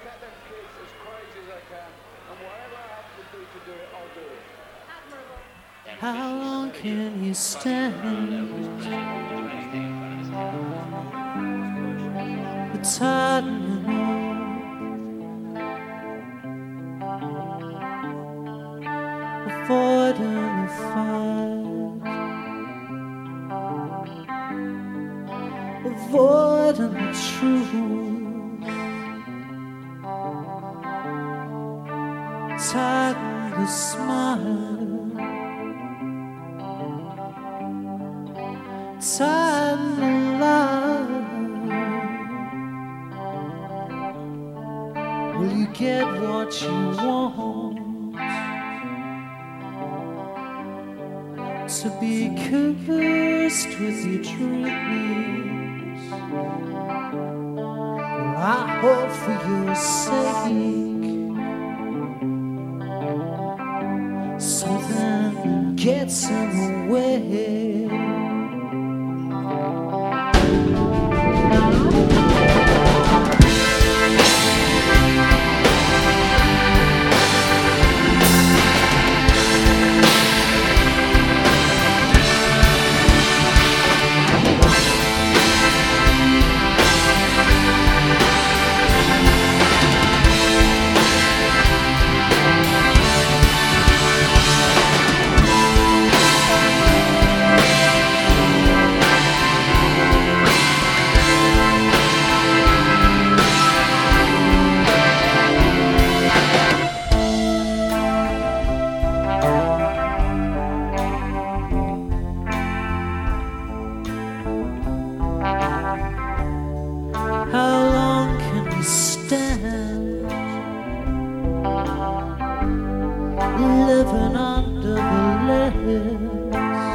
How long can you stand the tightening up, avoiding the fight, avoiding the truth, tighten the smile, tighten the line. Will you get what you want? To be cursed with your dreams. Well, I hope for your sake. Something gets in the way. How long can we stand living under the lids,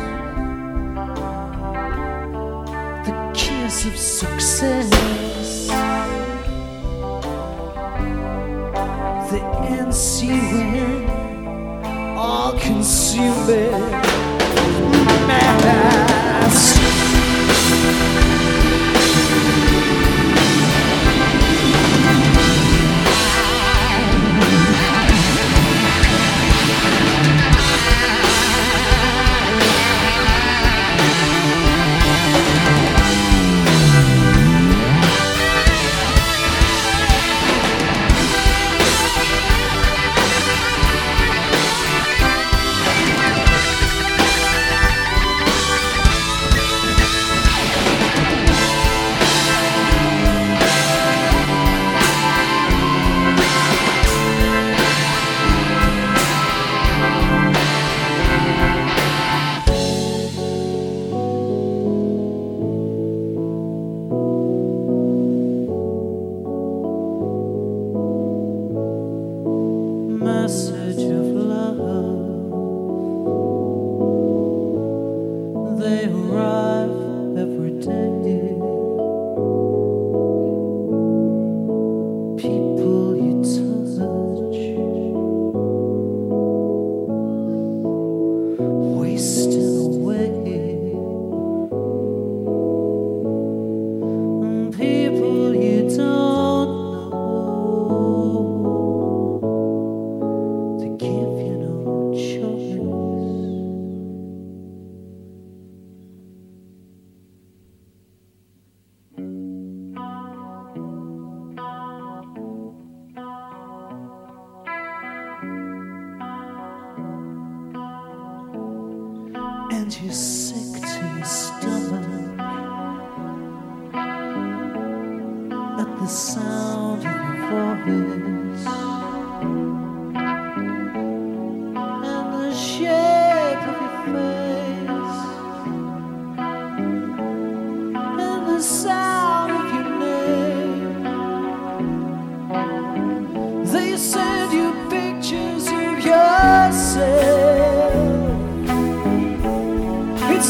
the kiss of success, the ensuing all-consuming mass? Message of love, they arrive every day. People you touch, wasting away, and people you don't give you no choice. And you're sick to your stomach at the sound of your voice. Shape of your face and the sound of your name. They send you pictures of yourself. It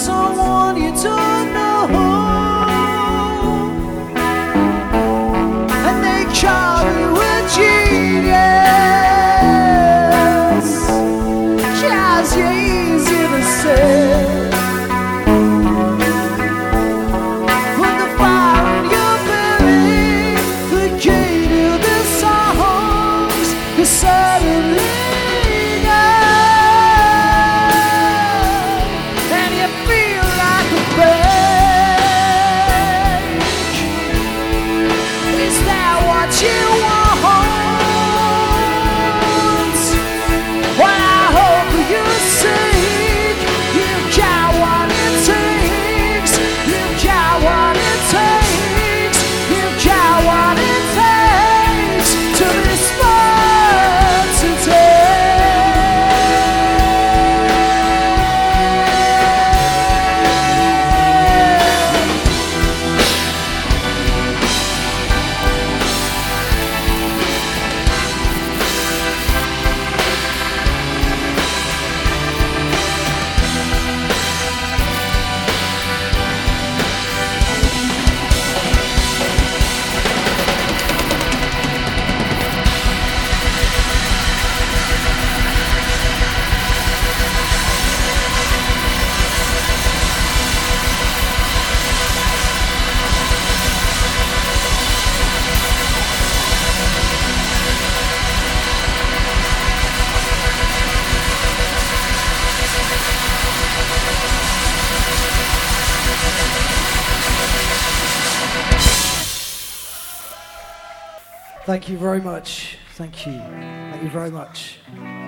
Thank you very much. Thank you. Thank you very much.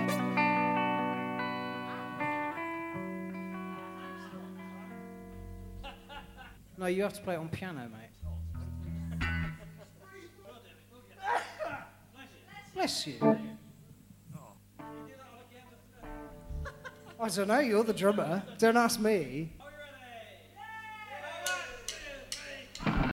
No, you have to play it on piano, mate. Bless you. I don't know, you're the drummer. Don't ask me.